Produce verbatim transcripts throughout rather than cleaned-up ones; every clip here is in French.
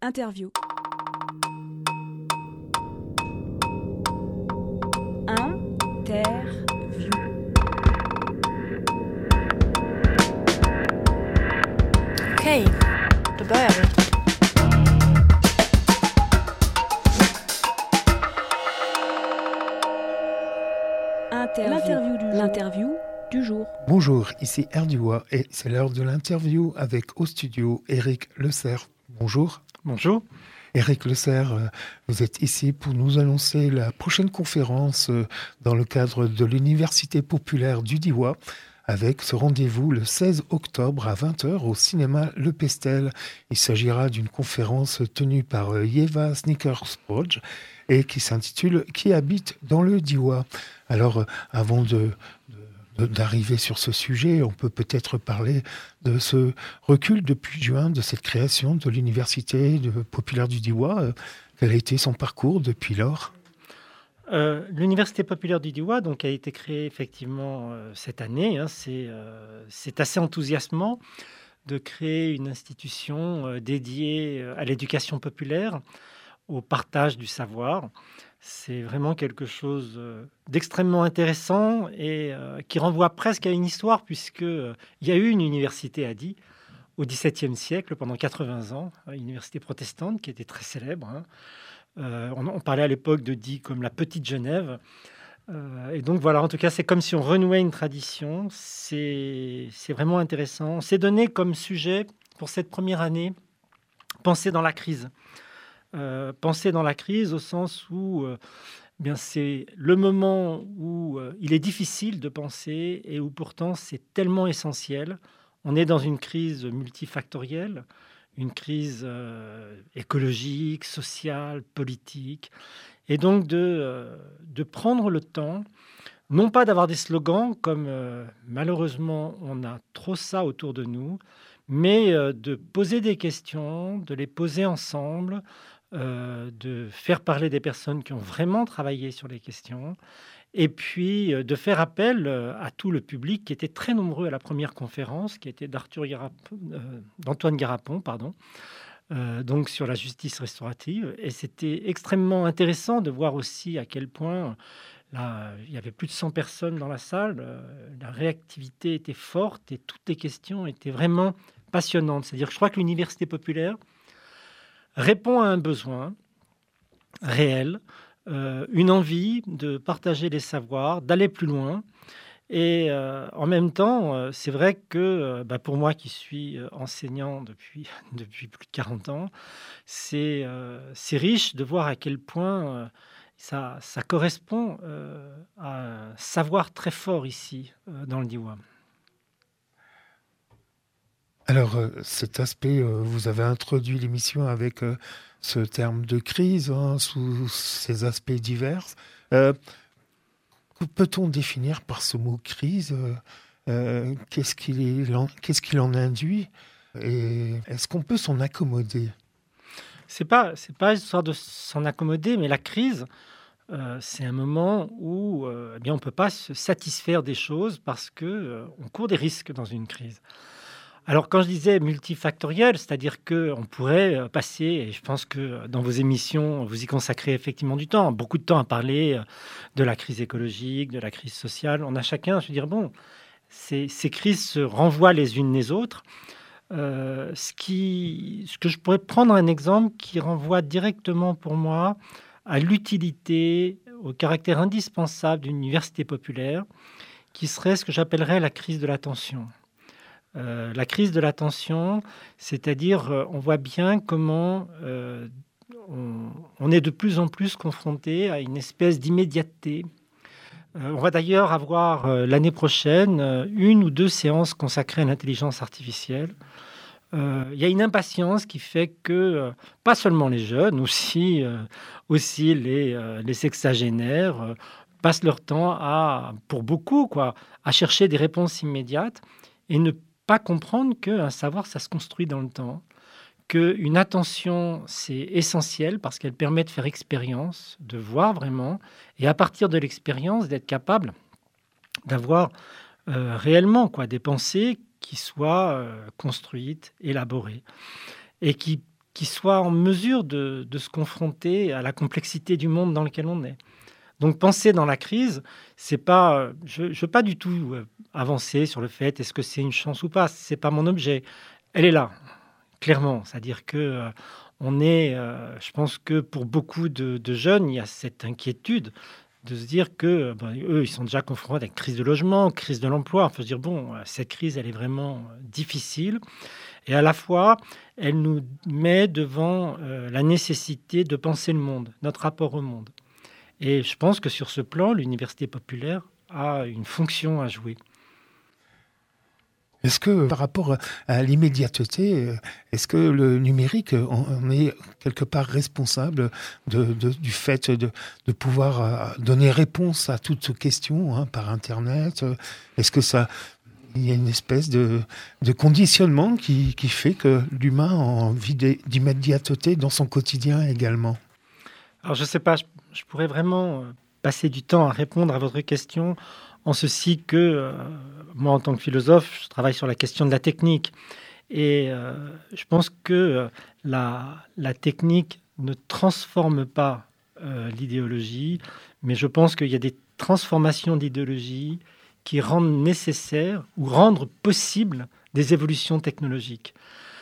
Interview. Interview. Okej, då börjar vi. Interview. L'interview du jour. L'interview du jour. Bonjour, ici Erdua et c'est l'heure de l'interview avec au studio Éric Lecerf. Bonjour. Bonjour. Éric Lecerf, vous êtes ici pour nous annoncer la prochaine conférence dans le cadre de l'Université populaire du Diois, avec ce rendez-vous le seize octobre à vingt heures au cinéma Le Pestel. Il s'agira d'une conférence tenue par Yeva Snickers-Podge et qui s'intitule « Qui habite dans le Diois ?» Alors, avant de... de d'arriver sur ce sujet, on peut peut-être parler de ce recul depuis juin, de cette création de l'Université populaire du Diois. Quel a été son parcours depuis lors ? euh, L'Université populaire du Diois donc, a été créée effectivement euh, cette année. Hein, c'est, euh, c'est assez enthousiasmant de créer une institution euh, dédiée à l'éducation populaire, au partage du savoir. C'est vraiment quelque chose d'extrêmement intéressant et euh, qui renvoie presque à une histoire, puisqu'il euh, y a eu une université à Die au dix-septième siècle, pendant quatre-vingts ans, une université protestante qui était très célèbre. Hein. Euh, on, on parlait à l'époque de Die comme la petite Genève. Euh, et donc voilà, en tout cas, c'est comme si on renouait une tradition. C'est, c'est vraiment intéressant. On s'est donné comme sujet pour cette première année, penser dans la crise. Euh, penser dans la crise au sens où euh, bien, c'est le moment où euh, il est difficile de penser et où pourtant c'est tellement essentiel. On est dans une crise multifactorielle, une crise euh, écologique, sociale, politique. Et donc de, euh, de prendre le temps, non pas d'avoir des slogans, comme euh, malheureusement on a trop ça autour de nous, mais euh, de poser des questions, de les poser ensemble, Euh, de faire parler des personnes qui ont vraiment travaillé sur les questions et puis euh, de faire appel euh, à tout le public qui était très nombreux à la première conférence, qui était d'Arthur Garapon, euh, d'Antoine Garapon, pardon, euh, donc sur la justice restaurative. Et c'était extrêmement intéressant de voir aussi à quel point là, il y avait plus de cent personnes dans la salle, euh, la réactivité était forte et toutes les questions étaient vraiment passionnantes. C'est-à-dire que je crois que l'Université populaire répond à un besoin réel, euh, une envie de partager les savoirs, d'aller plus loin. Et euh, en même temps, euh, c'est vrai que euh, bah pour moi qui suis euh, enseignant depuis, depuis plus de quarante ans, c'est, euh, c'est riche de voir à quel point euh, ça, ça correspond euh, à un savoir très fort ici, euh, dans le Diois. Alors, euh, cet aspect, euh, vous avez introduit l'émission avec euh, ce terme de crise, hein, sous ces aspects divers. Euh, que peut-on définir par ce mot crise ? euh, euh, qu'est-ce qu'il en, qu'est-ce qu'il en induit ? Et est-ce qu'on peut s'en accommoder ? C'est pas, c'est pas histoire de s'en accommoder, mais la crise, euh, c'est un moment où euh, eh bien, on ne peut pas se satisfaire des choses parce qu'on euh, court des risques dans une crise. Alors, quand je disais multifactoriel, c'est-à-dire qu'on pourrait passer, et je pense que dans vos émissions, vous y consacrez effectivement du temps, beaucoup de temps à parler de la crise écologique, de la crise sociale. On a chacun, je veux dire, bon, ces, ces crises se renvoient les unes les autres. Euh, ce, qui, ce que je pourrais prendre un exemple qui renvoie directement pour moi à l'utilité, au caractère indispensable d'une université populaire, qui serait ce que j'appellerais la crise de l'attention. Euh, la crise de l'attention, c'est-à-dire euh, on voit bien comment euh, on, on est de plus en plus confronté à une espèce d'immédiateté. Euh, on va d'ailleurs avoir euh, l'année prochaine euh, une ou deux séances consacrées à l'intelligence artificielle. Euh, il y a une impatience qui fait que, euh, pas seulement les jeunes, aussi, euh, aussi les, euh, les sexagénaires euh, passent leur temps à, pour beaucoup, quoi, à chercher des réponses immédiates et ne pas comprendre qu'un savoir, ça se construit dans le temps, qu'une attention, c'est essentiel parce qu'elle permet de faire expérience, de voir vraiment, et à partir de l'expérience, d'être capable d'avoir euh, réellement quoi, des pensées qui soient euh, construites, élaborées, et qui qui soit en mesure de, de se confronter à la complexité du monde dans lequel on est. Donc penser dans la crise, c'est pas, je ne veux pas du tout avancer sur le fait est-ce que c'est une chance ou pas, c'est pas mon objet. Elle est là, clairement. C'est-à-dire que euh, on est, euh, je pense que pour beaucoup de, de jeunes, il y a cette inquiétude de se dire que ben, eux, ils sont déjà confrontés à une crise de logement, crise de l'emploi. Il faut se dire bon, cette crise, elle est vraiment difficile. Et à la fois, elle nous met devant euh, la nécessité de penser le monde, notre rapport au monde. Et je pense que sur ce plan, l'université populaire a une fonction à jouer. Est-ce que par rapport à l'immédiateté, est-ce que le numérique en est quelque part responsable de, de, du fait de, de pouvoir donner réponse à toutes questions hein, par Internet? Est-ce que ça... Il y a une espèce de, de conditionnement qui, qui fait que l'humain a envie d'immédiateté dans son quotidien également? Alors je ne sais pas, je, je pourrais vraiment passer du temps à répondre à votre question en ceci que, euh, moi en tant que philosophe, je travaille sur la question de la technique. Et euh, je pense que euh, la, la technique ne transforme pas euh, l'idéologie, mais je pense qu'il y a des transformations d'idéologie qui rendent nécessaire ou rendre possible des évolutions technologiques.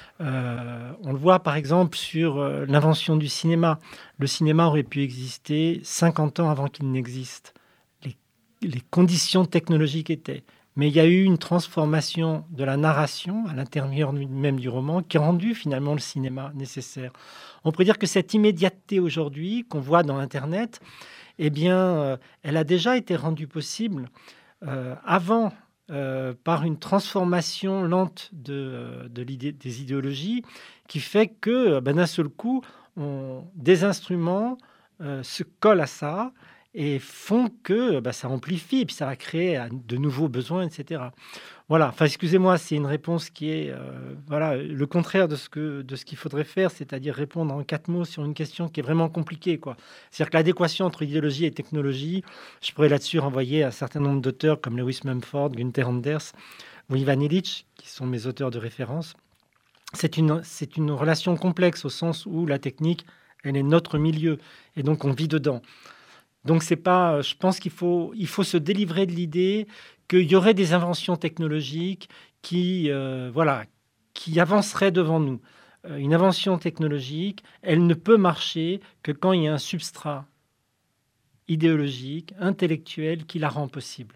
Euh, on le voit par exemple sur euh, l'invention du cinéma. Le cinéma aurait pu exister cinquante ans avant qu'il n'existe. Les, les conditions technologiques étaient. Mais il y a eu une transformation de la narration à l'intérieur même du roman qui a rendu finalement le cinéma nécessaire. On pourrait dire que cette immédiateté aujourd'hui qu'on voit dans Internet, eh bien, euh, elle a déjà été rendue possible Euh, avant, euh, par une transformation lente de, de l'idée, des idéologies, qui fait que ben, d'un seul coup, on, des instruments euh, se collent à ça et font que ben, ça amplifie, et puis ça va créer de nouveaux besoins, et cetera. Voilà, enfin, excusez-moi, c'est une réponse qui est euh, voilà, le contraire de ce, que, de ce qu'il faudrait faire, c'est-à-dire répondre en quatre mots sur une question qui est vraiment compliquée, quoi. C'est-à-dire que l'adéquation entre idéologie et technologie, je pourrais là-dessus renvoyer à un certain nombre d'auteurs comme Lewis Mumford, Günther Anders ou Ivan Illich, qui sont mes auteurs de référence. C'est une, c'est une relation complexe au sens où la technique, elle est notre milieu, et donc on vit dedans. Donc c'est pas, je pense qu'il faut, il faut se délivrer de l'idée qu'il y aurait des inventions technologiques qui, euh, voilà, qui avanceraient devant nous. Euh, une invention technologique, elle ne peut marcher que quand il y a un substrat idéologique, intellectuel, qui la rend possible.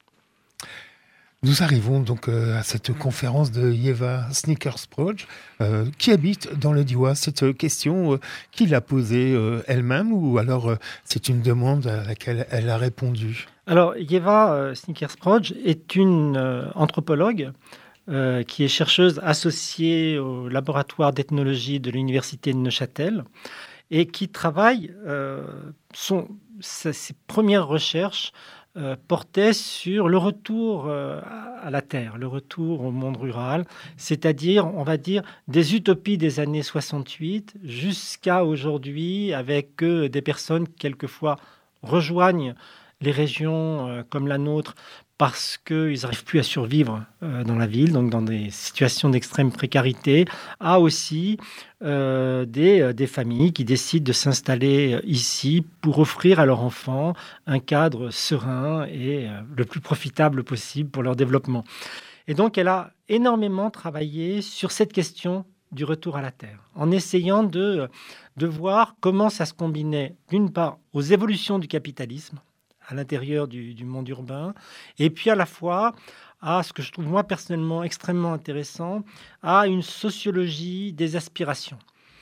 Nous arrivons donc à cette conférence de Eva Snickers-Proj, euh, qui habite dans le Diois. Cette question, euh, qui l'a posée euh, elle-même ou alors euh, c'est une demande à laquelle elle a répondu? Alors, Eva euh, Snickers-Proj est une euh, anthropologue euh, qui est chercheuse associée au laboratoire d'ethnologie de l'université de Neuchâtel et qui travaille, euh, son, sa, ses premières recherches Euh, portait sur le retour euh, à la terre, le retour au monde rural, c'est-à-dire, on va dire, des utopies des années soixante-huit jusqu'à aujourd'hui, avec euh, des personnes qui, quelquefois, rejoignent les régions euh, comme la nôtre parce qu'ils n'arrivent plus à survivre euh, dans la ville, donc dans des situations d'extrême précarité, à aussi euh, des, euh, des familles qui décident de s'installer ici pour offrir à leurs enfants un cadre serein et euh, le plus profitable possible pour leur développement. Et donc, elle a énormément travaillé sur cette question du retour à la terre, en essayant de, de voir comment ça se combinait, d'une part, aux évolutions du capitalisme, à l'intérieur du, du monde urbain, et puis à la fois à ce que je trouve moi personnellement extrêmement intéressant, à une sociologie des aspirations,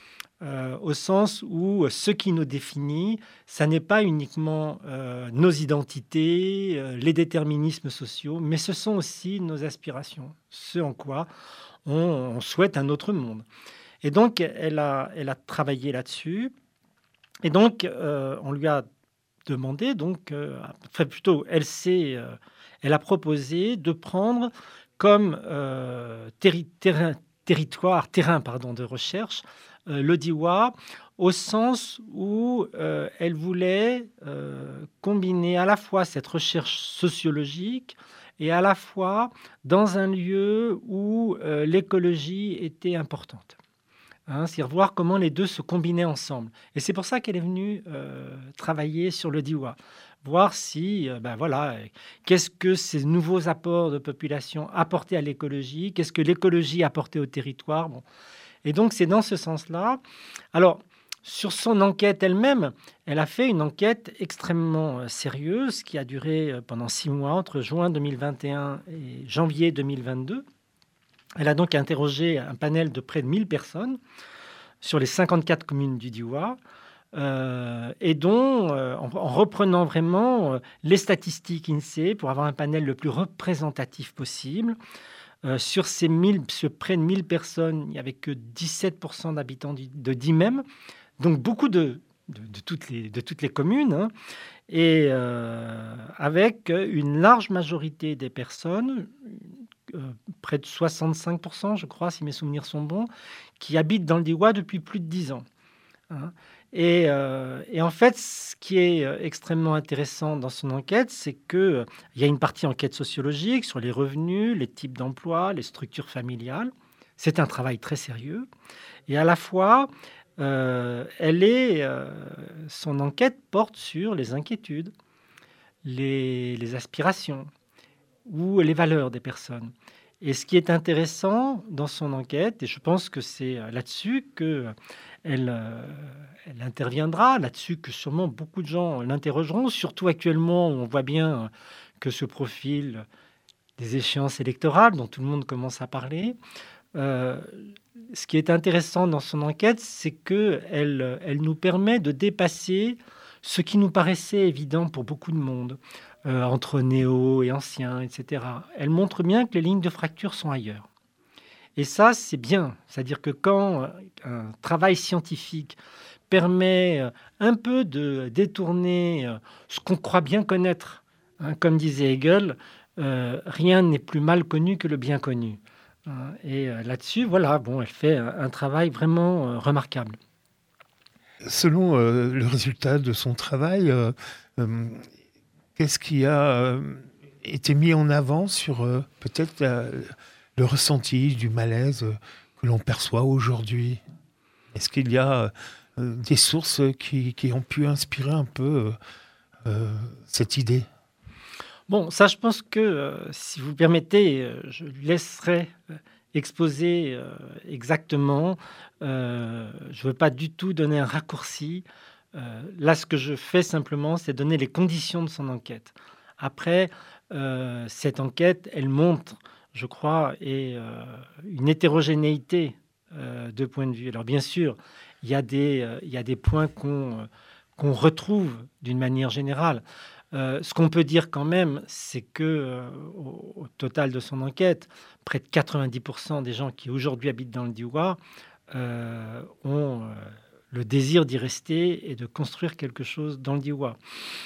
euh, au sens où ce qui nous définit, ça n'est pas uniquement euh, nos identités, euh, les déterminismes sociaux, mais ce sont aussi nos aspirations, ce en quoi on, on souhaite un autre monde. Et donc, elle a, elle a travaillé là-dessus, et donc euh, on lui a demandé, donc, euh, enfin plutôt, elle, s'est, euh, elle a proposé de prendre comme euh, terri- terrain, territoire, terrain pardon, de recherche euh, le Diois, au sens où euh, elle voulait euh, combiner à la fois cette recherche sociologique et à la fois dans un lieu où euh, l'écologie était importante. Hein, c'est voir comment les deux se combinaient ensemble. Et c'est pour ça qu'elle est venue euh, travailler sur le Diois, voir si, euh, ben voilà, qu'est-ce que ces nouveaux apports de population apportaient à l'écologie, qu'est-ce que l'écologie apportait au territoire. Bon. Et donc, c'est dans ce sens-là. Alors, sur son enquête elle-même, elle a fait une enquête extrêmement sérieuse qui a duré pendant six mois, entre juin deux mille vingt et un et janvier deux mille vingt-deux. Elle a donc interrogé un panel de près de mille personnes sur les cinquante-quatre communes du Diois, euh, et dont, euh, en, en reprenant vraiment euh, les statistiques INSEE pour avoir un panel le plus représentatif possible. Euh, sur ces mille, sur près de mille personnes, il n'y avait que dix-sept pour cent d'habitants de Dimem, donc beaucoup de, de, de, toutes, les, de toutes les communes, hein, et euh, avec une large majorité des personnes, euh, près de soixante-cinq pour cent, je crois, si mes souvenirs sont bons, qui habitent dans le Diois depuis plus de dix ans. Hein. Et, euh, et en fait, ce qui est extrêmement intéressant dans son enquête, c'est qu'il y a une partie enquête sociologique sur les revenus, les types d'emplois, les structures familiales. C'est un travail très sérieux. Et à la fois, euh, elle est, euh, son enquête porte sur les inquiétudes, les, les aspirations ou les valeurs des personnes. Et ce qui est intéressant dans son enquête, et je pense que c'est là-dessus qu'elle euh, elle interviendra, là-dessus que sûrement beaucoup de gens l'interrogeront, surtout actuellement où on voit bien que se profilent des échéances électorales dont tout le monde commence à parler. Euh, ce qui est intéressant dans son enquête, c'est qu'elle elle nous permet de dépasser ce qui nous paraissait évident pour beaucoup de monde, euh, entre néo et anciens, et cetera. Elle montre bien que les lignes de fracture sont ailleurs. Et ça, c'est bien. C'est-à-dire que quand un travail scientifique permet un peu de détourner ce qu'on croit bien connaître, hein, comme disait Hegel, euh, rien n'est plus mal connu que le bien connu. Et là-dessus, voilà, bon, elle fait un travail vraiment euh, remarquable. Selon euh, le résultat de son travail, euh, euh, qu'est-ce qui a euh, été mis en avant sur euh, peut-être la, le ressenti du malaise euh, que l'on perçoit aujourd'hui? Est-ce qu'il y a euh, des sources qui, qui ont pu inspirer un peu euh, euh, cette idée? Bon, ça, je pense que, euh, si vous le permettez, euh, je lui laisserai euh, exposer euh, exactement. Euh, je ne veux pas du tout donner un raccourci. Euh, là, ce que je fais simplement, c'est donner les conditions de son enquête. Après, euh, cette enquête, elle montre, je crois, et, euh, une hétérogénéité euh, de points de vue. Alors, bien sûr, il y a des, euh, il y a des points qu'on, euh, qu'on retrouve d'une manière générale. Euh, ce qu'on peut dire quand même, c'est que euh, au, au total de son enquête, près de quatre-vingt-dix pour cent des gens qui aujourd'hui habitent dans le Diois euh, ont euh, le désir d'y rester et de construire quelque chose dans le Diois.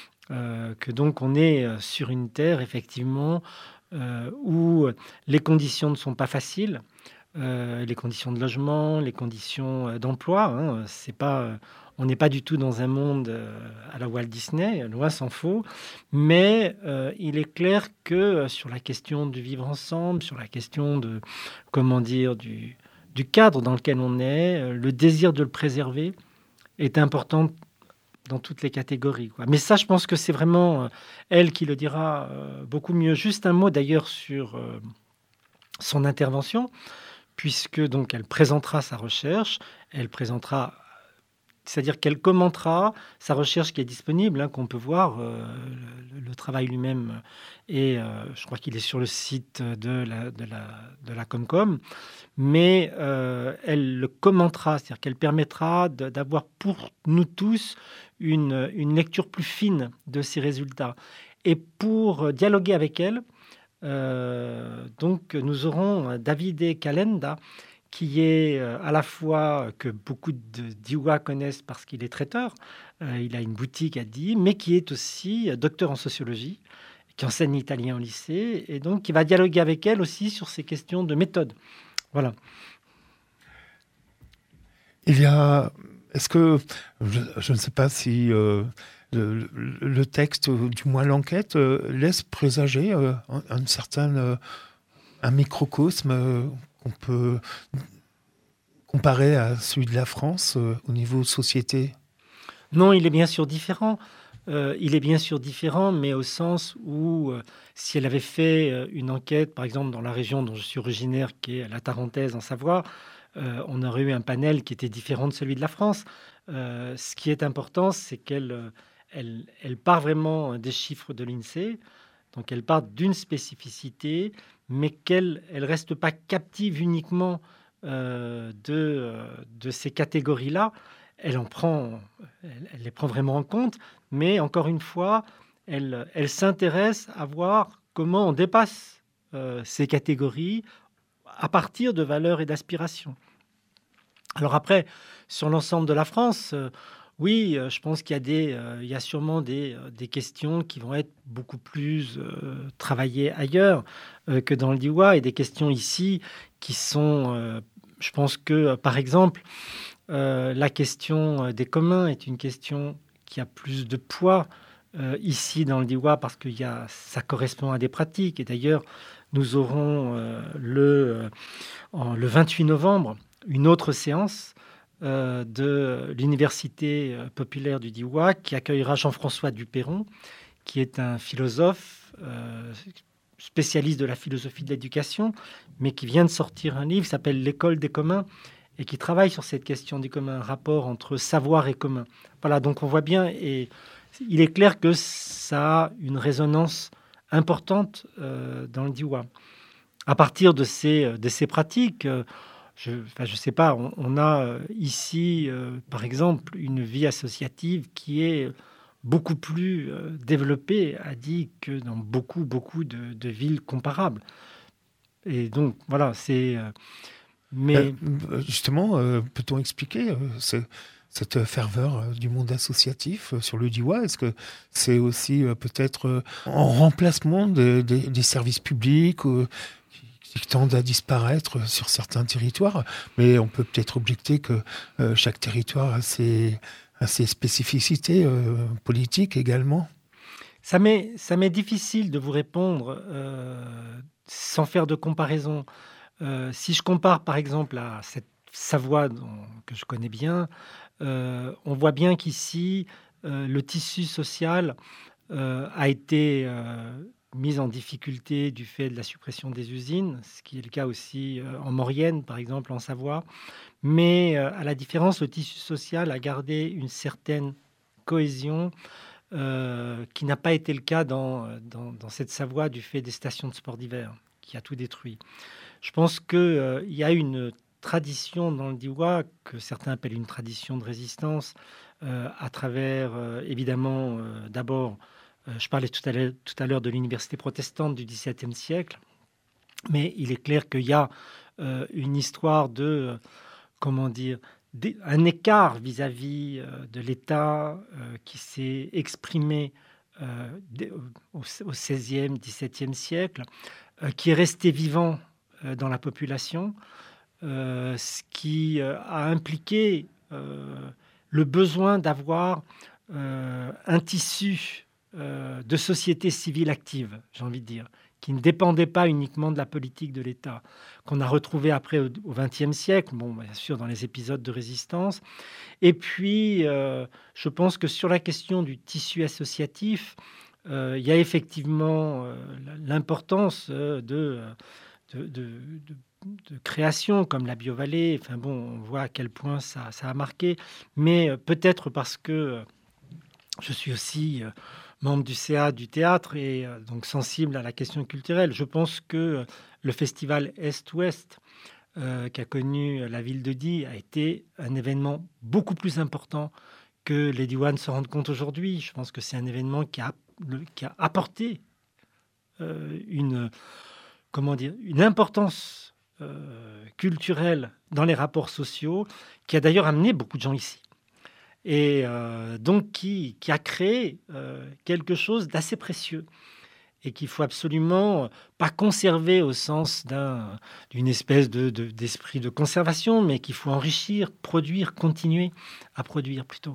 Euh, que donc on est sur une terre, effectivement, euh, où les conditions ne sont pas faciles. Euh, les conditions de logement, les conditions d'emploi, hein, c'est pas... On n'est pas du tout dans un monde à la Walt Disney, loin s'en faut, mais euh, il est clair que sur la question du vivre ensemble, sur la question de, comment dire, du, du cadre dans lequel on est, le désir de le préserver est important dans toutes les catégories, quoi. Mais ça, je pense que c'est vraiment euh, elle qui le dira euh, beaucoup mieux. Juste un mot d'ailleurs sur euh, son intervention, puisque donc elle présentera sa recherche, elle présentera... C'est-à-dire qu'elle commentera sa recherche qui est disponible, hein, qu'on peut voir, euh, le, le travail lui-même, et euh, je crois qu'il est sur le site de la, de la, de la Comcom, mais euh, elle le commentera, c'est-à-dire qu'elle permettra de, d'avoir pour nous tous une, une lecture plus fine de ces résultats. Et pour dialoguer avec elle, euh, donc nous aurons Davide Calenda, qui est à la fois, que beaucoup de Diois connaissent parce qu'il est traiteur, euh, il a une boutique à Die, mais qui est aussi docteur en sociologie, qui enseigne l'italien au lycée, et donc qui va dialoguer avec elle aussi sur ces questions de méthode. Voilà. Il y a... Est-ce que... Je, je ne sais pas si euh, le, le texte, du moins l'enquête, euh, laisse présager euh, un, un certain... Euh, un microcosme... Euh, qu'on peut, comparé à celui de la France euh, au niveau société? Non, il est bien sûr différent. Euh, il est bien sûr différent, mais au sens où euh, si elle avait fait euh, une enquête, par exemple dans la région dont je suis originaire, qui est la Tarentaise en Savoie, euh, on aurait eu un panel qui était différent de celui de la France. Euh, ce qui est important, c'est qu'elle euh, elle, elle part vraiment des chiffres de l'INSEE, donc elle part d'une spécificité, mais qu'elle ne reste pas captive uniquement euh, de, euh, de ces catégories-là. Elle, en prend, elle, elle les prend vraiment en compte, mais encore une fois, elle, elle s'intéresse à voir comment on dépasse euh, ces catégories à partir de valeurs et d'aspirations. Alors après, sur l'ensemble de la France, euh, oui, euh, je pense qu'il y a, des, euh, il y a sûrement des, euh, des questions qui vont être beaucoup plus euh, travaillées ailleurs euh, que dans le Diois, et des questions ici qui sont, euh, je pense que, euh, par exemple, Euh, la question des communs est une question qui a plus de poids euh, ici dans le Diois parce que y a, ça correspond à des pratiques. Et d'ailleurs, nous aurons euh, le, euh, le vingt-huit novembre une autre séance euh, de l'Université populaire du Diois qui accueillera Jean-François Duperron, qui est un philosophe euh, spécialiste de la philosophie de l'éducation, mais qui vient de sortir un livre qui s'appelle « L'école des communs », et qui travaille sur cette question du commun, rapport entre savoir et commun. Voilà, donc on voit bien, et il est clair que ça a une résonance importante euh, dans le Diois. À partir de ces, de ces pratiques, euh, je ne enfin, je sais pas, on, on a euh, ici, euh, par exemple, une vie associative qui est beaucoup plus euh, développée, a dit, que dans beaucoup, beaucoup de, de villes comparables. Et donc, voilà, c'est... Euh, Mais justement, euh, peut-on expliquer euh, ce, cette ferveur euh, du monde associatif euh, sur le Diois? Est-ce que c'est aussi euh, peut-être euh, en remplacement de, de, des services publics euh, qui, qui tendent à disparaître sur certains territoires? Mais on peut peut-être objecter que euh, chaque territoire a ses, a ses spécificités euh, politiques également. Ça m'est, ça m'est difficile de vous répondre euh, sans faire de comparaison. Euh, si je compare par exemple à cette Savoie dont, que je connais bien, euh, on voit bien qu'ici, euh, le tissu social euh, a été euh, mis en difficulté du fait de la suppression des usines, ce qui est le cas aussi euh, en Maurienne, par exemple, en Savoie. Mais euh, à la différence, le tissu social a gardé une certaine cohésion euh, qui n'a pas été le cas dans, dans, dans cette Savoie du fait des stations de sport d'hiver, qui a tout détruit. Je pense qu'il euh, y a une tradition dans le Diois que certains appellent une tradition de résistance euh, à travers, euh, évidemment, euh, d'abord, euh, je parlais tout à, l'heure, tout à l'heure de l'université protestante du dix-septième siècle, mais il est clair qu'il y a euh, une histoire de, euh, comment dire, un écart vis-à-vis euh, de l'État euh, qui s'est exprimé euh, au seizième, dix-septième siècle, euh, qui est resté vivant dans la population, euh, ce qui euh, a impliqué euh, le besoin d'avoir euh, un tissu euh, de société civile active, j'ai envie de dire, qui ne dépendait pas uniquement de la politique de l'État, qu'on a retrouvé après au vingtième siècle, bon, bien sûr dans les épisodes de résistance. Et puis, euh, je pense que sur la question du tissu associatif, euh, il y a effectivement euh, l'importance euh, de... De, de, de, de création comme la Biovallée. Enfin bon, on voit à quel point ça, ça a marqué, mais peut-être parce que je suis aussi membre du C A du théâtre et donc sensible à la question culturelle. Je pense que le festival Est-Ouest euh, qui a connu la ville de Die a été un événement beaucoup plus important que les Diois se rendent compte aujourd'hui. Je pense que c'est un événement qui a, qui a apporté euh, une comment dire, une importance euh, culturelle dans les rapports sociaux, qui a d'ailleurs amené beaucoup de gens ici. Et euh, donc qui, qui a créé euh, quelque chose d'assez précieux et qu'il faut absolument pas conserver au sens d'un, d'une espèce de, de, d'esprit de conservation, mais qu'il faut enrichir, produire, continuer à produire plutôt.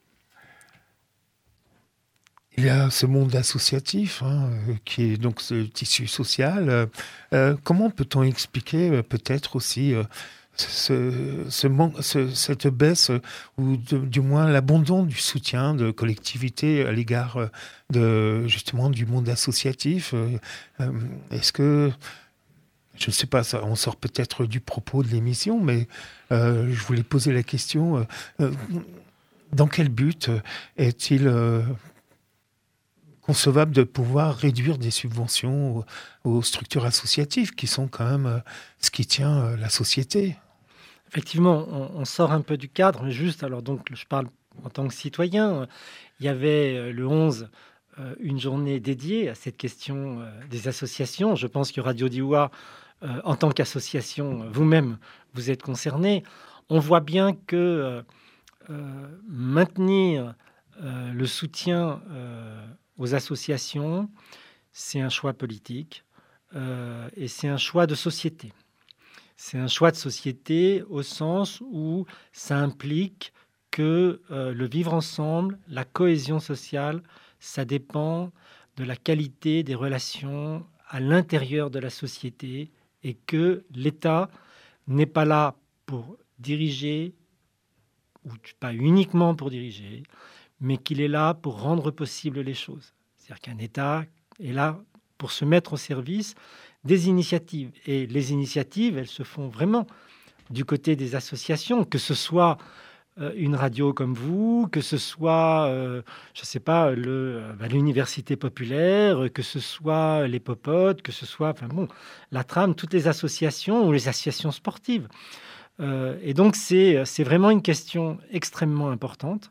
Il y a ce monde associatif, hein, qui est donc ce tissu social. Euh, comment peut-on expliquer euh, peut-être aussi euh, ce, ce manque, ce, cette baisse, ou de, du moins l'abandon du soutien de collectivités à l'égard de, justement, du monde associatif. Est-ce que, je ne sais pas, ça, on sort peut-être du propos de l'émission, mais euh, je voulais poser la question, euh, dans quel but est-il euh, concevable de pouvoir réduire des subventions aux, aux structures associatives qui sont quand même euh, ce qui tient euh, la société? Effectivement, on, on sort un peu du cadre, mais juste, alors donc je parle en tant que citoyen, il y avait le onze euh, une journée dédiée à cette question euh, des associations. Je pense que Radio Dioua, euh, en tant qu'association, vous-même, vous êtes concerné. On voit bien que euh, euh, maintenir euh, le soutien euh, aux associations, c'est un choix politique euh, et c'est un choix de société. C'est un choix de société au sens où ça implique que euh, le vivre ensemble, la cohésion sociale, ça dépend de la qualité des relations à l'intérieur de la société et que l'État n'est pas là pour diriger, ou pas uniquement pour diriger, mais qu'il est là pour rendre possible les choses. C'est-à-dire qu'un État est là pour se mettre au service des initiatives. Et les initiatives, elles se font vraiment du côté des associations, que ce soit euh, une radio comme vous, que ce soit, euh, je ne sais pas, le, euh, bah, l'université populaire, que ce soit les popotes, que ce soit, enfin bon, la trame, toutes les associations ou les associations sportives. Euh, et donc, c'est, c'est vraiment une question extrêmement importante.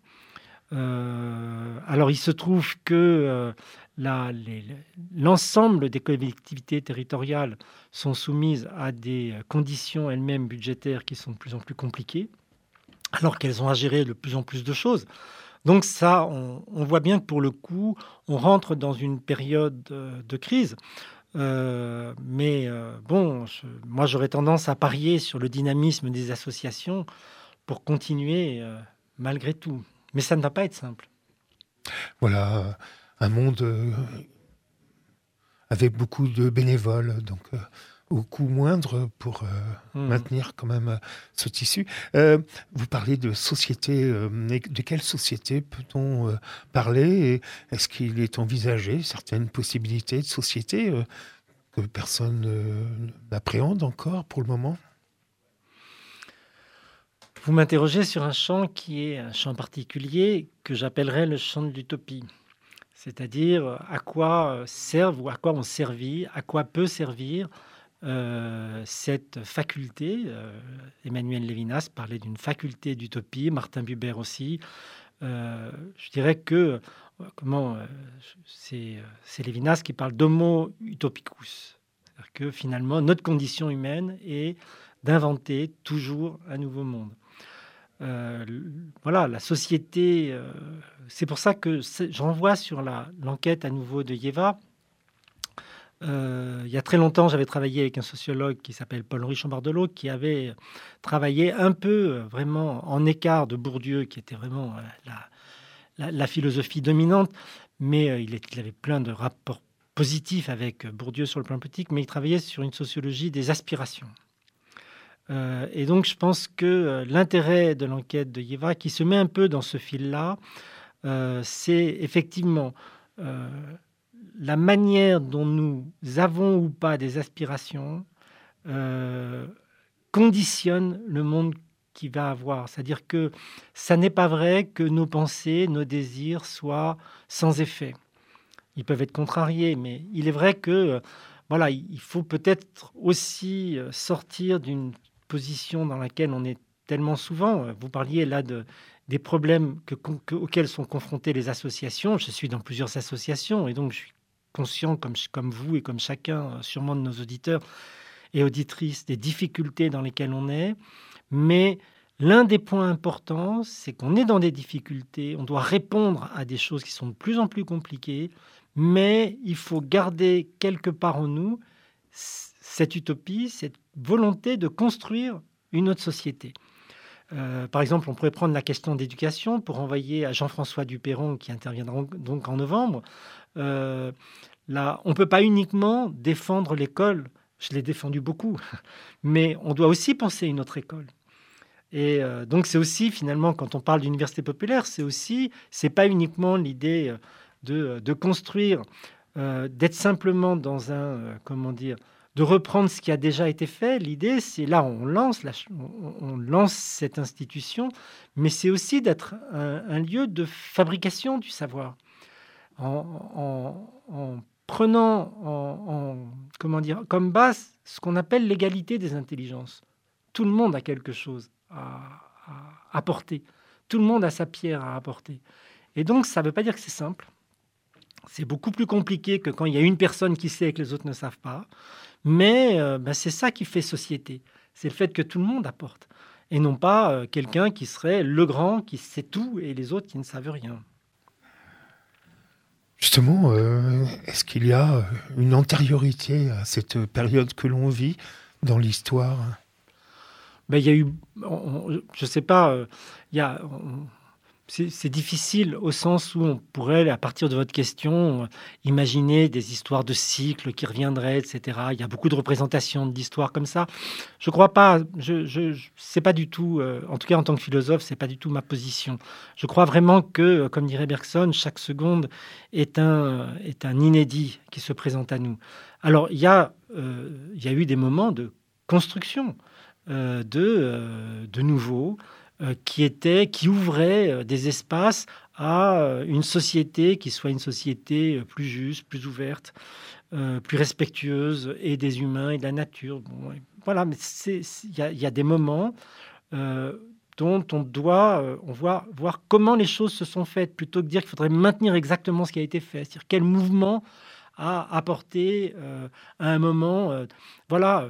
Euh, alors, il se trouve que euh, la, les, l'ensemble des collectivités territoriales sont soumises à des conditions elles-mêmes budgétaires qui sont de plus en plus compliquées, alors qu'elles ont à gérer de plus en plus de choses. Donc ça, on, on voit bien que pour le coup, on rentre dans une période de, de crise. Euh, mais euh, bon, je, moi, j'aurais tendance à parier sur le dynamisme des associations pour continuer euh, malgré tout. Mais ça ne va pas être simple. Voilà, un monde euh, avec beaucoup de bénévoles, donc euh, au coût moindre pour euh, mmh. maintenir quand même euh, ce tissu. Euh, vous parlez de société. Euh, de quelle société peut-on euh, parler? Et est-ce qu'il est envisagé certaines possibilités de société euh, que personne euh, n'appréhende encore pour le moment? Vous m'interrogez sur un champ qui est un champ particulier que j'appellerais le champ de l'utopie. C'est-à-dire à quoi servent ou à quoi ont servi, à quoi peut servir euh, cette faculté. Euh, Emmanuel Lévinas parlait d'une faculté d'utopie, Martin Buber aussi. Euh, je dirais que comment, euh, c'est, c'est Lévinas qui parle d'homo utopicus. C'est-à-dire que finalement, notre condition humaine est d'inventer toujours un nouveau monde. Euh, voilà, la société, euh, c'est pour ça que je renvoie sur la, l'enquête à nouveau de Yeva. Euh, il y a très longtemps, j'avais travaillé avec un sociologue qui s'appelle Paul-Henri Chambardelot, qui avait travaillé un peu vraiment en écart de Bourdieu, qui était vraiment euh, la, la, la philosophie dominante, mais euh, il, est, il avait plein de rapports positifs avec Bourdieu sur le plan politique, mais il travaillait sur une sociologie des aspirations. Euh, et donc, je pense que euh, l'intérêt de l'enquête de Yeva, qui se met un peu dans ce fil-là, euh, c'est effectivement euh, la manière dont nous avons ou pas des aspirations euh, conditionne le monde qu'il va avoir. C'est-à-dire que ça n'est pas vrai que nos pensées, nos désirs soient sans effet. Ils peuvent être contrariés, mais il est vrai que euh, voilà, il faut peut-être aussi sortir d'une position dans laquelle on est tellement souvent. Vous parliez là de, des problèmes que, que, auxquels sont confrontées les associations. Je suis dans plusieurs associations et donc je suis conscient, comme, comme vous et comme chacun sûrement de nos auditeurs et auditrices, des difficultés dans lesquelles on est. Mais l'un des points importants, c'est qu'on est dans des difficultés. On doit répondre à des choses qui sont de plus en plus compliquées, mais il faut garder quelque part en nous cette utopie, cette volonté de construire une autre société. Euh, par exemple, on pourrait prendre la question d'éducation pour envoyer à Jean-François Duperron, qui interviendra donc en novembre. Euh, là, on ne peut pas uniquement défendre l'école je l'ai défendu beaucoup, mais on doit aussi penser une autre école. Et euh, donc c'est aussi finalement, quand on parle d'université populaire, c'est aussi, c'est pas uniquement l'idée de, de construire, euh, d'être simplement dans un, euh, comment dire, de reprendre ce qui a déjà été fait. L'idée, c'est là, on lance, la, on, on lance cette institution, mais c'est aussi d'être un, un lieu de fabrication du savoir, en, en, en prenant en, en, comment dire, comme base ce qu'on appelle l'égalité des intelligences. Tout le monde a quelque chose à, à apporter. Tout le monde a sa pierre à apporter. Et donc, ça ne veut pas dire que c'est simple. C'est beaucoup plus compliqué que quand il y a une personne qui sait et que les autres ne savent pas. Mais euh, ben, c'est ça qui fait société. C'est le fait que tout le monde apporte. Et non pas euh, quelqu'un qui serait le grand, qui sait tout, et les autres qui ne savent rien. Justement, euh, est-ce qu'il y a une antériorité à cette période que l'on vit dans l'histoire ? Ben, il y a eu, on, je ne sais pas, euh, il y a, on, c'est, c'est difficile au sens où on pourrait, à partir de votre question, euh, imaginer des histoires de cycles qui reviendraient, et cetera. Il y a beaucoup de représentations de l'histoire comme ça. Je ne crois pas, je, je, je, c'est pas du tout, euh, en tout cas en tant que philosophe, c'est pas du tout ma position. Je crois vraiment que, comme dirait Bergson, chaque seconde est un, est un inédit qui se présente à nous. Alors, il y a, euh, il y a eu des moments de construction. Euh, de, euh, de nouveau, euh, qui, était, qui ouvrait euh, des espaces à euh, une société qui soit une société plus juste, plus ouverte, euh, plus respectueuse et des humains et de la nature. Bon, ouais. Voilà, mais il y, y a des moments euh, dont on doit euh, on voit, voir comment les choses se sont faites, plutôt que dire qu'il faudrait maintenir exactement ce qui a été fait. C'est-à-dire quel mouvement a apporté euh, à un moment... Euh, voilà...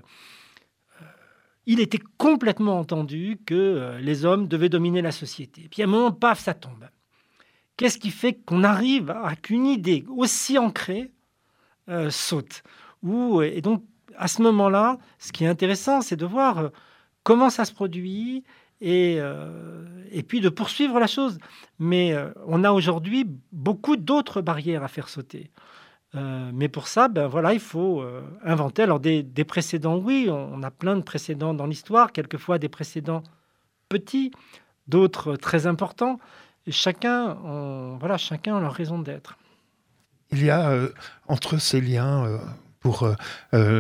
Il était complètement entendu que euh, les hommes devaient dominer la société. Puis à un moment, paf, ça tombe. Qu'est-ce qui fait qu'on arrive à qu'une idée aussi ancrée euh, saute ? Où, Et donc, à ce moment-là, ce qui est intéressant, c'est de voir euh, comment ça se produit et, euh, et puis de poursuivre la chose. Mais euh, on a aujourd'hui beaucoup d'autres barrières à faire sauter. Euh, mais pour ça, ben voilà, il faut euh, inventer. Alors des, des précédents, oui, on, on a plein de précédents dans l'histoire, quelquefois des précédents petits, d'autres très importants. Et chacun, on, voilà, chacun a leur raison d'être. Il y a euh, entre ces liens euh, pour euh, euh,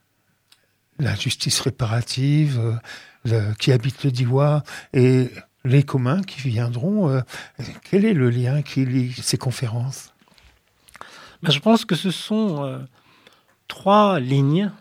la justice réparative euh, le, qui habite le Diois et les communs qui viendront. Euh, quel est le lien qui lie ces conférences ? Ben, je pense que ce sont euh, trois lignes.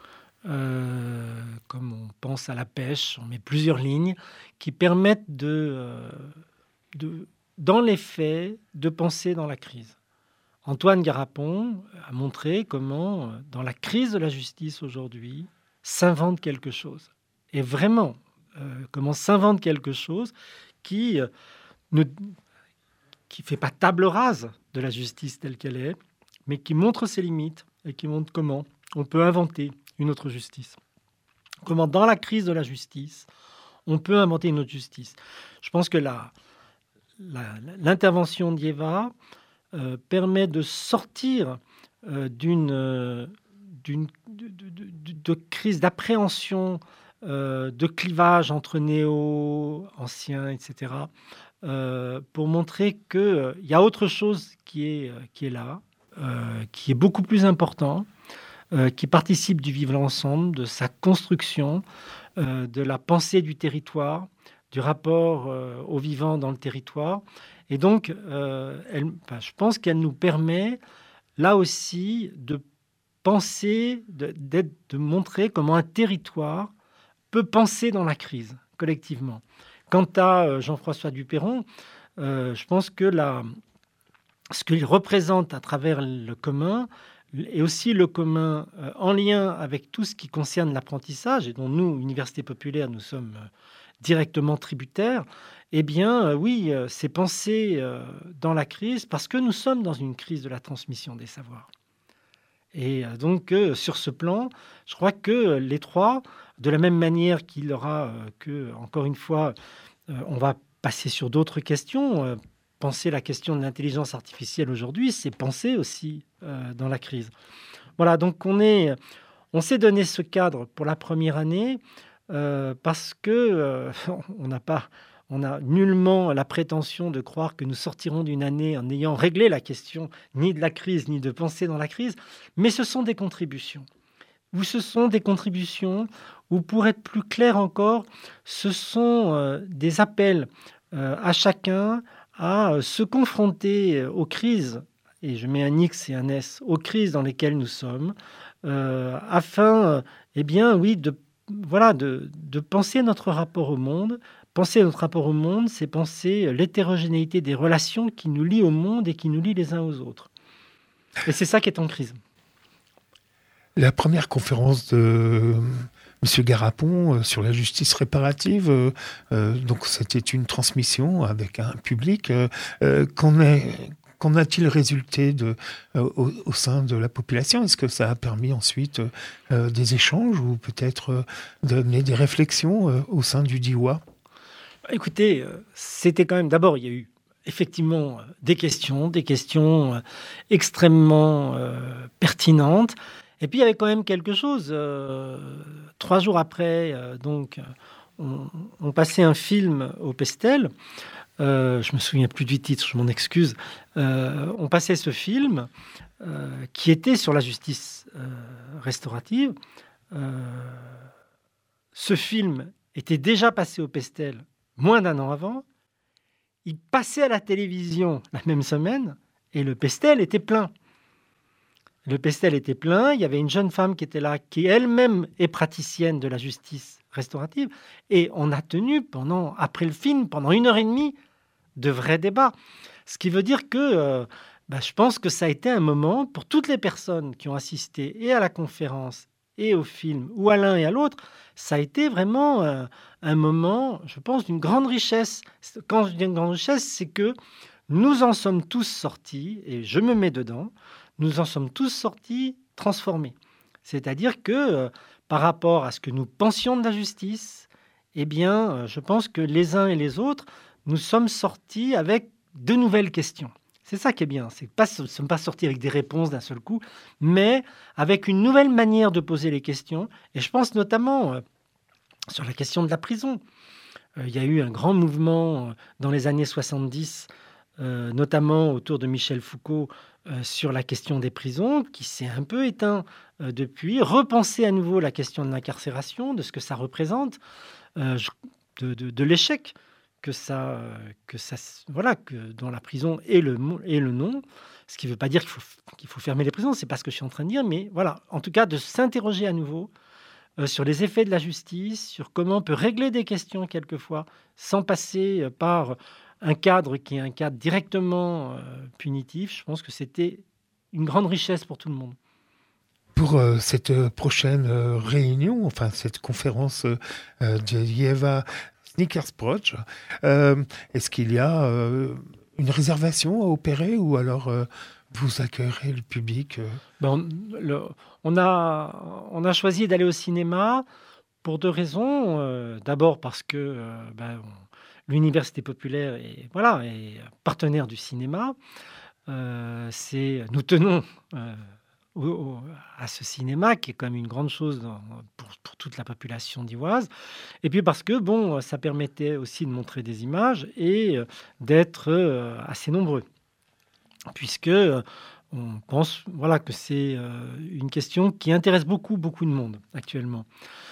Euh, comme on pense à la pêche, on met plusieurs lignes qui permettent de, euh, de, dans les faits, de penser dans la crise. Antoine Garapon a montré comment, dans la crise de la justice aujourd'hui, s'invente quelque chose. Et vraiment, euh, comment s'invente quelque chose qui euh, ne qui fait pas table rase de la justice telle qu'elle est, mais qui montre ses limites et qui montre comment on peut inventer une autre justice. Comment, dans la crise de la justice, on peut inventer une autre justice. Je pense que la, la, l'intervention d'Ieva euh, permet de sortir euh, d'une, euh, d'une de, de, de, de crise d'appréhension, euh, de clivage entre néo, anciens, et cetera, euh, pour montrer qu'il euh, y a autre chose qui est, euh, qui est là, Euh, qui est beaucoup plus important, euh, qui participe du vivre ensemble, de sa construction, euh, de la pensée du territoire, du rapport euh, au vivant dans le territoire. Et donc, euh, elle, enfin, je pense qu'elle nous permet, là aussi, de penser, de, d'être, de montrer comment un territoire peut penser dans la crise, collectivement. Quant à euh, Jean-François Duperron, euh, je pense que la... ce qu'il représente à travers le commun, et aussi le commun euh, en lien avec tout ce qui concerne l'apprentissage, et dont nous, Université populaire, nous sommes euh, directement tributaires, eh bien, euh, oui, euh, c'est penser euh, dans la crise, parce que nous sommes dans une crise de la transmission des savoirs. Et euh, donc, euh, sur ce plan, je crois que les trois, de la même manière qu'il y aura euh, que, encore une fois, euh, on va passer sur d'autres questions, euh, penser la question de l'intelligence artificielle aujourd'hui, c'est penser aussi euh, dans la crise. Voilà, donc on est, on s'est donné ce cadre pour la première année euh, parce que euh, on n'a pas, on n'a nullement la prétention de croire que nous sortirons d'une année en ayant réglé la question ni de la crise ni de penser dans la crise, mais ce sont des contributions. Ou ce sont des contributions, ou pour être plus clair encore, ce sont euh, des appels euh, à chacun à euh, se confronter aux crises, et je mets un X et un S, aux crises dans lesquelles nous sommes, euh, afin, euh, eh bien, oui, de, voilà, de, de penser notre rapport au monde. Penser notre rapport au monde, c'est penser l'hétérogénéité des relations qui nous lient au monde et qui nous lient les uns aux autres. Et c'est ça qui est en crise. La première conférence de M. Garapon euh, sur la justice réparative, euh, euh, donc c'était une transmission avec un public. Euh, euh, qu'en, est, qu'en a-t-il résulté de, euh, au, au sein de la population ? Est-ce que ça a permis ensuite euh, des échanges ou peut-être euh, d'amener des réflexions euh, au sein du D I W A ? Écoutez, euh, c'était quand même... D'abord, il y a eu effectivement euh, des questions, des questions euh, extrêmement euh, pertinentes. Et puis, il y avait quand même quelque chose. Euh, trois jours après, euh, donc, on, on passait un film au Pestel. Euh, je me souviens plus du titre, je m'en excuse. Euh, on passait ce film euh, qui était sur la justice euh, restaurative. Euh, ce film était déjà passé au Pestel moins d'un an avant. Il passait à la télévision la même semaine et le Pestel était plein. Le Pestel était plein, il y avait une jeune femme qui était là, qui elle-même est praticienne de la justice restaurative, et on a tenu pendant, après le film, pendant une heure et demie, de vrais débats. Ce qui veut dire que euh, bah, je pense que ça a été un moment, pour toutes les personnes qui ont assisté et à la conférence et au film, ou à l'un et à l'autre, ça a été vraiment euh, un moment, je pense, d'une grande richesse. Quand je dis une grande richesse, c'est que nous en sommes tous sortis, et je me mets dedans, nous en sommes tous sortis transformés. C'est-à-dire que euh, par rapport à ce que nous pensions de la justice, eh bien, euh, je pense que les uns et les autres, nous sommes sortis avec de nouvelles questions. C'est ça qui est bien. C'est pas, nous ne sommes pas sortis avec des réponses d'un seul coup, mais avec une nouvelle manière de poser les questions. Et je pense notamment euh, sur la question de la prison. Euh, il y a eu un grand mouvement euh, dans les années soixante-dix, euh, notamment autour de Michel Foucault, Euh, sur la question des prisons, qui s'est un peu éteint euh, depuis, repenser à nouveau la question de l'incarcération, de ce que ça représente, euh, de, de, de l'échec que ça, euh, que ça, voilà, que dans la prison est le, est le nom, ce qui ne veut pas dire qu'il faut, qu'il faut fermer les prisons, c'est pas ce que je suis en train de dire, mais voilà, en tout cas de s'interroger à nouveau euh, sur les effets de la justice, sur comment on peut régler des questions quelquefois, sans passer euh, par un cadre qui est un cadre directement euh, punitif. Je pense que c'était une grande richesse pour tout le monde. Pour euh, cette euh, prochaine euh, réunion, enfin cette conférence euh, de Yeva Snickersproj, euh, est-ce qu'il y a euh, une réservation à opérer ou alors euh, vous accueillerez le public euh... ben, le, on, a, on a choisi d'aller au cinéma pour deux raisons. Euh, d'abord parce que euh, ben, on, l'Université populaire est, voilà, est partenaire du cinéma. Euh, c'est, nous tenons euh, au, au, à ce cinéma, qui est quand même une grande chose dans, pour, pour toute la population d'ivoise. Et puis parce que bon, ça permettait aussi de montrer des images et euh, d'être euh, assez nombreux. Puisque euh, on pense voilà, que c'est euh, une question qui intéresse beaucoup, beaucoup de monde actuellement.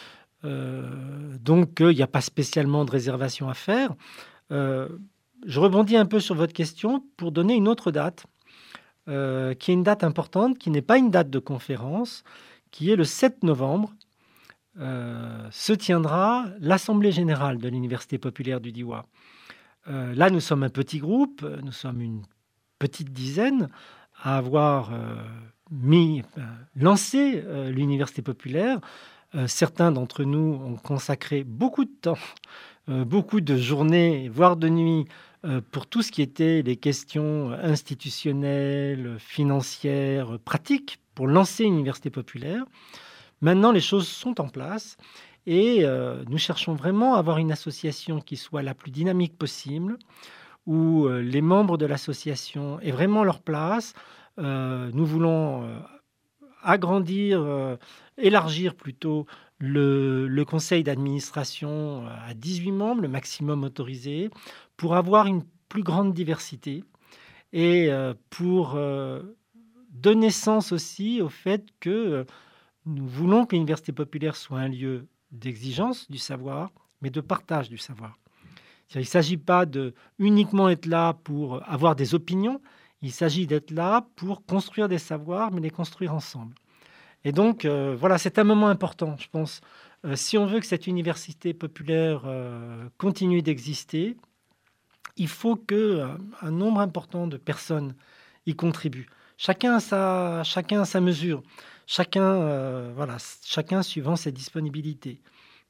Euh, donc, il euh, n'y a pas spécialement de réservation à faire. Euh, je rebondis un peu sur votre question pour donner une autre date, euh, qui est une date importante, qui n'est pas une date de conférence, qui est le sept novembre. Euh, se tiendra l'Assemblée générale de l'Université populaire du Diois. Euh, là, nous sommes un petit groupe, nous sommes une petite dizaine à avoir euh, mis, euh, lancé euh, l'Université populaire. Euh, certains d'entre nous ont consacré beaucoup de temps, euh, beaucoup de journées, voire de nuits, euh, pour tout ce qui était les questions institutionnelles, financières, pratiques, pour lancer une université populaire. Maintenant, les choses sont en place et euh, nous cherchons vraiment à avoir une association qui soit la plus dynamique possible, où euh, les membres de l'association aient vraiment leur place. Euh, nous voulons... Euh, agrandir, euh, élargir plutôt le, le conseil d'administration à dix-huit membres, le maximum autorisé, pour avoir une plus grande diversité et euh, pour euh, donner sens aussi au fait que euh, nous voulons que l'université populaire soit un lieu d'exigence du savoir, mais de partage du savoir. Il ne s'agit pas de uniquement être là pour avoir des opinions, il s'agit d'être là pour construire des savoirs, mais les construire ensemble. Et donc, euh, voilà, c'est un moment important, je pense. Euh, si on veut que cette université populaire euh, continue d'exister, il faut qu'un euh, nombre important de personnes y contribuent. Chacun a sa, chacun a sa mesure, chacun, euh, voilà, chacun suivant ses disponibilités.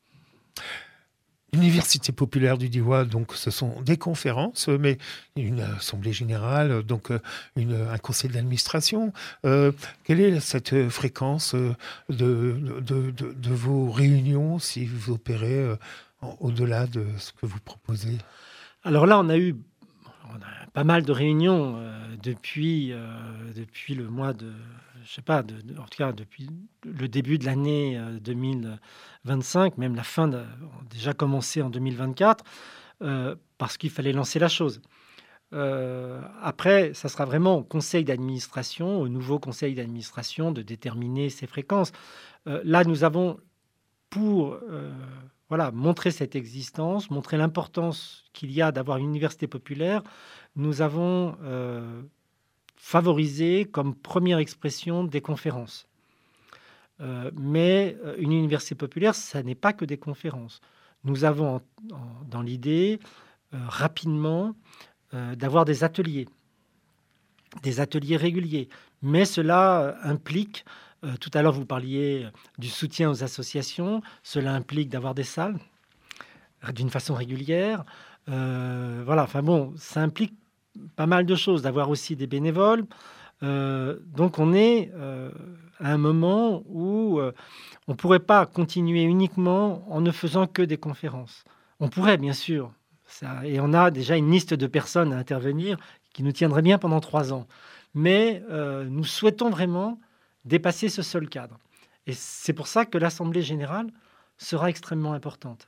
L'Université populaire du Diois, donc, ce sont des conférences, mais une assemblée générale, donc une, un conseil d'administration. Euh, quelle est cette fréquence de, de, de, de vos réunions, si vous opérez euh, au-delà de ce que vous proposez? Alors là, on a eu on a pas mal de réunions euh, depuis, euh, depuis le mois de... Je sais pas, de, de, en tout cas depuis le début de l'année euh, deux mille vingt-cinq, même la fin, de, on a déjà commencé en deux mille vingt-quatre, euh, parce qu'il fallait lancer la chose. Euh, après, ça sera vraiment au conseil d'administration, au nouveau conseil d'administration, de déterminer ces fréquences. Euh, là, nous avons, pour euh, voilà, montrer cette existence, montrer l'importance qu'il y a d'avoir une université populaire, nous avons... Euh, favorisé comme première expression des conférences. Euh, mais une université populaire, ça n'est pas que des conférences. Nous avons en, en, dans l'idée, euh, rapidement, euh, d'avoir des ateliers, des ateliers réguliers. Mais cela implique, euh, tout à l'heure vous parliez du soutien aux associations, cela implique d'avoir des salles d'une façon régulière. Euh, voilà, enfin bon, ça implique pas mal de choses, d'avoir aussi des bénévoles. Euh, donc on est euh, à un moment où euh, on ne pourrait pas continuer uniquement en ne faisant que des conférences. On pourrait, bien sûr, ça, et on a déjà une liste de personnes à intervenir qui nous tiendrait bien pendant trois ans. Mais euh, nous souhaitons vraiment dépasser ce seul cadre. Et c'est pour ça que l'Assemblée générale sera extrêmement importante.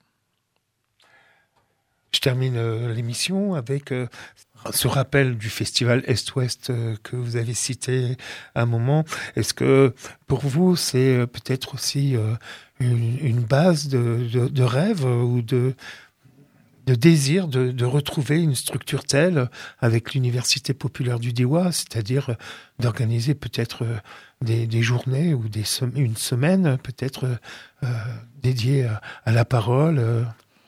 Je termine euh, l'émission avec euh, ce rappel du festival Est-Ouest euh, que vous avez cité à un moment. Est-ce que pour vous, c'est euh, peut-être aussi euh, une, une base de, de, de rêve ou de, de désir de, de retrouver une structure telle avec l'Université populaire du Diois, c'est-à-dire d'organiser peut-être euh, des, des journées ou des sem- une semaine peut-être euh, dédiée à, à la parole euh,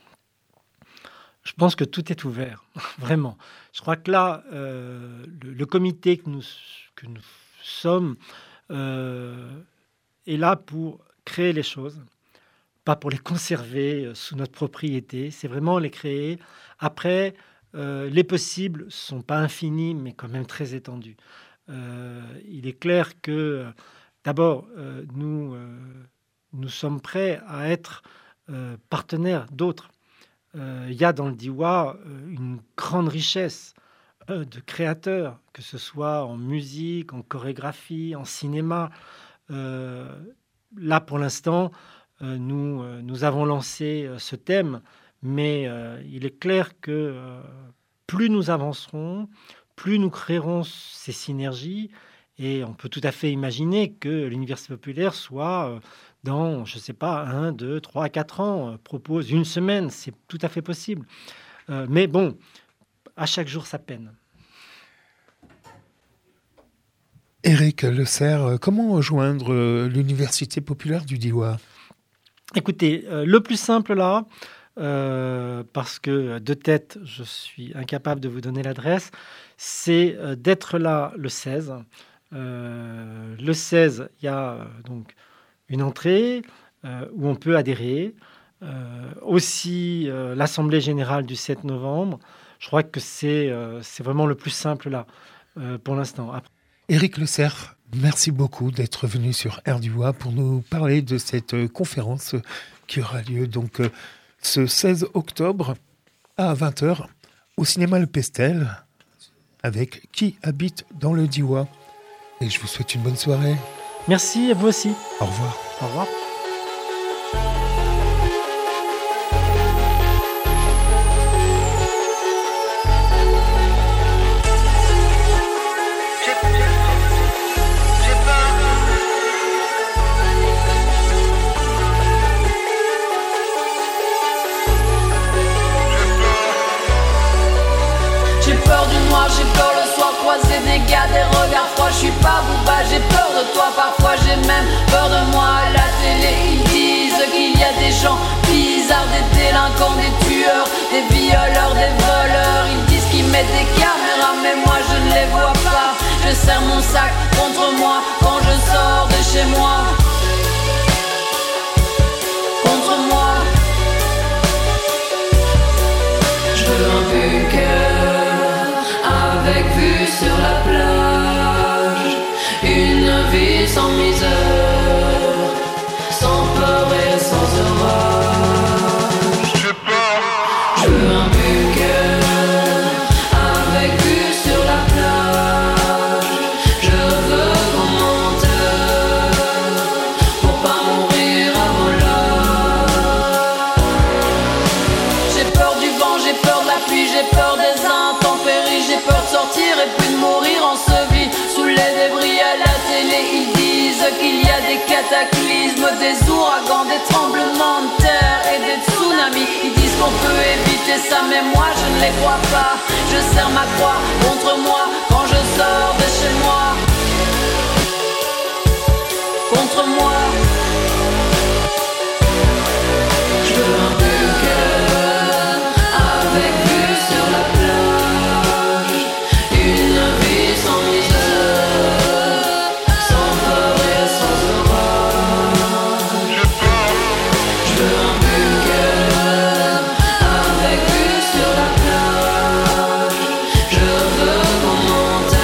Je pense que tout est ouvert, vraiment. Je crois que là, euh, le, le comité que nous, que nous sommes euh, est là pour créer les choses, pas pour les conserver sous notre propriété. C'est vraiment les créer. Après, euh, les possibles ne sont pas infinis, mais quand même très étendus. Euh, il est clair que, d'abord, euh, nous, euh, nous sommes prêts à être euh, partenaires d'autres. Il euh, y a dans le Diois euh, une grande richesse euh, de créateurs, que ce soit en musique, en chorégraphie, en cinéma. Euh, là, pour l'instant, euh, nous, euh, nous avons lancé euh, ce thème, mais euh, il est clair que euh, plus nous avancerons, plus nous créerons ces synergies, et on peut tout à fait imaginer que l'Université populaire soit... Euh, dans, je ne sais pas, un, deux, trois, quatre ans, euh, propose une semaine, c'est tout à fait possible. Euh, mais bon, à chaque jour, sa peine. Éric Le Serre, comment rejoindre l'Université populaire du Diois ? Écoutez, euh, le plus simple là, euh, parce que de tête, je suis incapable de vous donner l'adresse, c'est euh, d'être là le seize. Euh, le seize, il y a euh, donc... une entrée euh, où on peut adhérer. Euh, aussi, euh, l'Assemblée générale du sept novembre. Je crois que c'est, euh, c'est vraiment le plus simple là, euh, pour l'instant. Après... Éric Le Serre, merci beaucoup d'être venu sur Air Diois pour nous parler de cette conférence qui aura lieu donc ce seize octobre à vingt heures au cinéma Le Pestel avec Qui habite dans le Diois. Et je vous souhaite une bonne soirée. Merci à vous aussi. Au revoir. Au revoir. J'ai peur le soir, croiser des gars, des regards froids. Je suis pas Booba, j'ai peur de toi. Parfois j'ai même peur de moi. À la télé ils disent qu'il y a des gens bizarres, des délinquants, des tueurs, des violeurs, des voleurs. Ils disent qu'ils mettent des caméras, mais moi je ne les vois pas. Je serre mon sac contre moi quand je sors de chez moi. Contre moi. Je veux un bunker avec vue sur la plage, une vie sans misère, sans peur et sans orage. J'ai peur. Je veux un bunker avec vue sur la plage. Je veux qu'on monte pour pas mourir avant l'heure. J'ai peur du vent, j'ai peur de la pluie, j'ai peur des intempéries. J'ai peur de sortir et puis de mourir enseveli sous les débris. À la télé ils disent qu'il y a des cataclysmes, des ouragans, des tremblements de terre et des tsunamis. Ils disent qu'on peut éviter ça, mais moi je ne les crois pas. Je serre ma croix contre moi quand je sors de chez moi. Contre moi. Je veux un bunker avec vue sur la plage, une vie sans misère, sans peur et sans orage. Je veux un bunker avec vue sur la plage. Je veux qu'on monte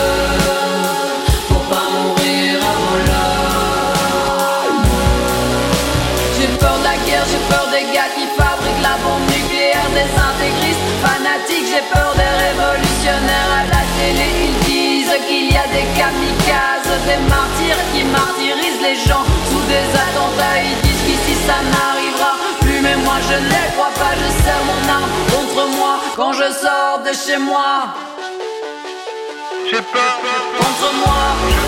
pour pas mourir avant l'heure. J'ai peur de la guerre, j'ai peur des gars qui fabriquent la bombe nucléaire, des intégristes fanatiques. J'ai peur des révolutionnaires. À la télé ils disent qu'il y a des kamikazes, des martyrs qui martyrisent les gens sous des attentats. Ils disent qu'ici ça n'arrivera plus, mais moi je ne les crois pas. Je serre mon arme contre moi quand je sors de chez moi. J'ai peur. Contre moi.